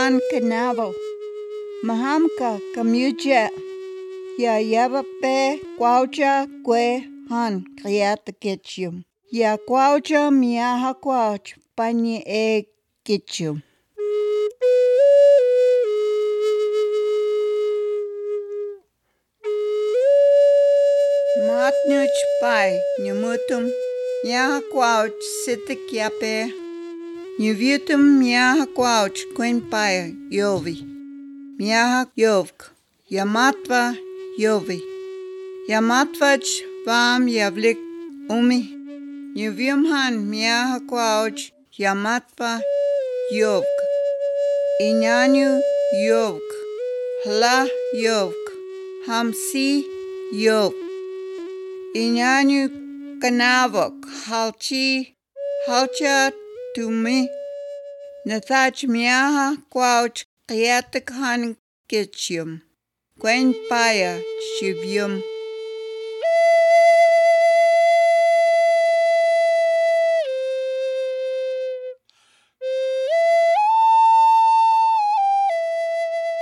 han kanavo. Mahamka kamuja. Ya yabape kwauja kwe han kriata ketchum. Ya kwauja miaha kwauj panye ketchum. Matnuch pai nyumutum miaha kwauj sitik yape. Nyuvutum miaha kwauj kwen pai yovi. Miaha yovk. Yamatva yovi. Yamatvach vam yavlik umi. Nyuvumhan miaha kwauj yamatva yovk. Inyanyu yovk. Hla yovk. Hamsi yovk. Inyanyu kanavok halcha tumi. Nathach miaha kwauj kiatak han ketchum. Gwen paya shivyum.